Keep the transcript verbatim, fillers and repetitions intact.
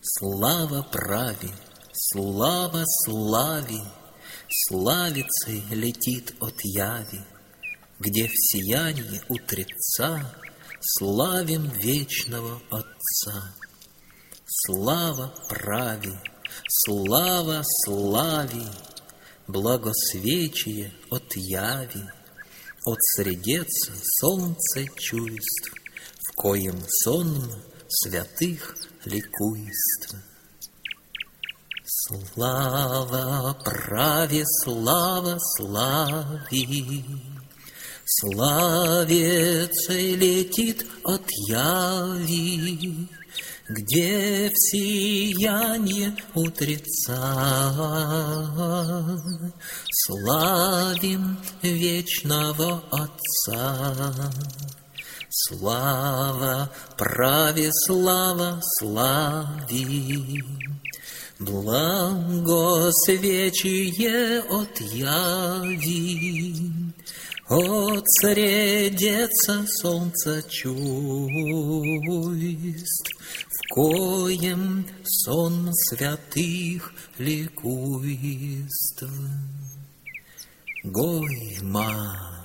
Слава праве, слава славе, славицей летит от яви, где в сиянии утреца славим вечного Отца. Слава праве, слава славе, благосвечие от яви, от средец солнце чувств, в коем сонм святых ликуйств. Слава праве, слава славе, славицей летит от яви, где в сиянье утреца славим вечного Отца. Слава праве, слава славе, благосвечие от яви, от средеца солнца чувств, в коем сон святых ликуйств. Гойма.